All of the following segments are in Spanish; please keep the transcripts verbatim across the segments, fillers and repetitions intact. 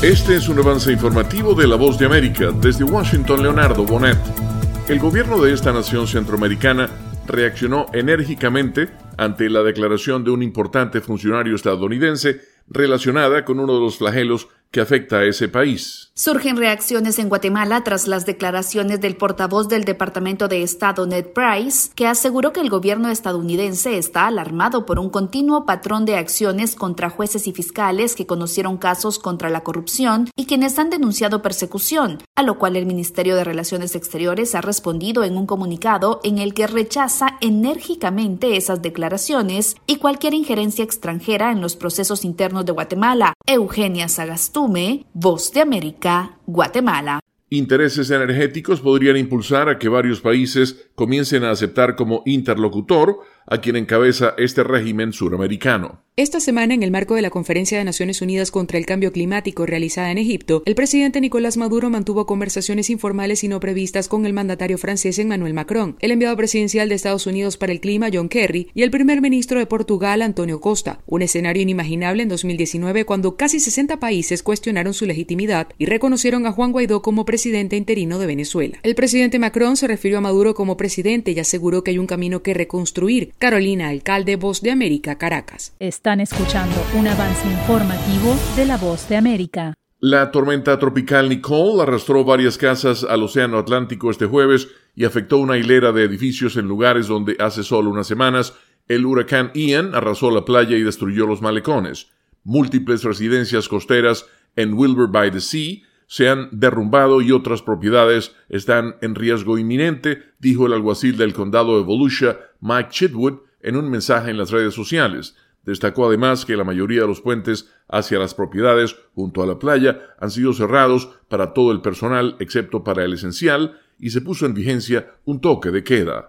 Este es un avance informativo de La Voz de América. Desde Washington, Leonardo Bonet. El gobierno de esta nación centroamericana reaccionó enérgicamente ante la declaración de un importante funcionario estadounidense relacionada con uno de los flagelos que afecta a ese país. Surgen reacciones en Guatemala tras las declaraciones del portavoz del Departamento de Estado, Ned Price, que aseguró que el gobierno estadounidense está alarmado por un continuo patrón de acciones contra jueces y fiscales que conocieron casos contra la corrupción y quienes han denunciado persecución, a lo cual el Ministerio de Relaciones Exteriores ha respondido en un comunicado en el que rechaza enérgicamente esas declaraciones y cualquier injerencia extranjera en los procesos internos de Guatemala. Eugenia Sagastume, Voz de América, Guatemala. Intereses energéticos podrían impulsar a que varios países comiencen a aceptar como interlocutor a quien encabeza este régimen suramericano. Esta semana, en el marco de la Conferencia de Naciones Unidas contra el Cambio Climático realizada en Egipto, el presidente Nicolás Maduro mantuvo conversaciones informales y no previstas con el mandatario francés Emmanuel Macron, el enviado presidencial de Estados Unidos para el Clima John Kerry y el primer ministro de Portugal António Costa, un escenario inimaginable en dos mil diecinueve cuando casi sesenta países cuestionaron su legitimidad y reconocieron a Juan Guaidó como presidente interino de Venezuela. El presidente Macron se refirió a Maduro como presidente y aseguró que hay un camino que reconstruir. Carolina Alcalde, Voz de América, Caracas. Están escuchando un avance informativo de La Voz de América. La tormenta tropical Nicole arrastró varias casas al Océano Atlántico este jueves y afectó una hilera de edificios en lugares donde hace solo unas semanas el huracán Ian arrasó la playa y destruyó los malecones. Múltiples residencias costeras en Wilbur by the Sea se han derrumbado y otras propiedades están en riesgo inminente, dijo el alguacil del condado de Volusia, Mike Chitwood, en un mensaje en las redes sociales. Destacó además que la mayoría de los puentes hacia las propiedades junto a la playa han sido cerrados para todo el personal excepto para el esencial y se puso en vigencia un toque de queda.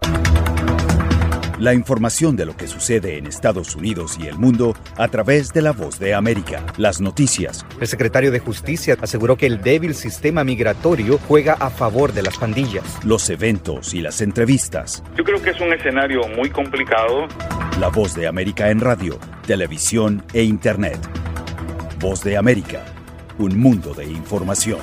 La información de lo que sucede en Estados Unidos y el mundo a través de La Voz de América. Las noticias. El secretario de Justicia aseguró que el débil sistema migratorio juega a favor de las pandillas. Los eventos y las entrevistas. Yo creo que es un escenario muy complicado. La Voz de América en radio, televisión e internet. Voz de América, un mundo de información.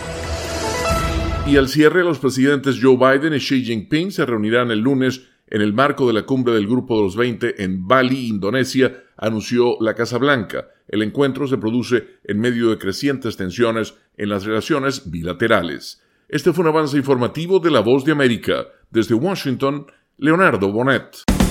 Y al cierre, los presidentes Joe Biden y Xi Jinping se reunirán el lunes en el marco de la cumbre del Grupo de los veinte en Bali, Indonesia, anunció la Casa Blanca. El encuentro se produce en medio de crecientes tensiones en las relaciones bilaterales. Este fue un avance informativo de La Voz de América. Desde Washington, Leonardo Bonet.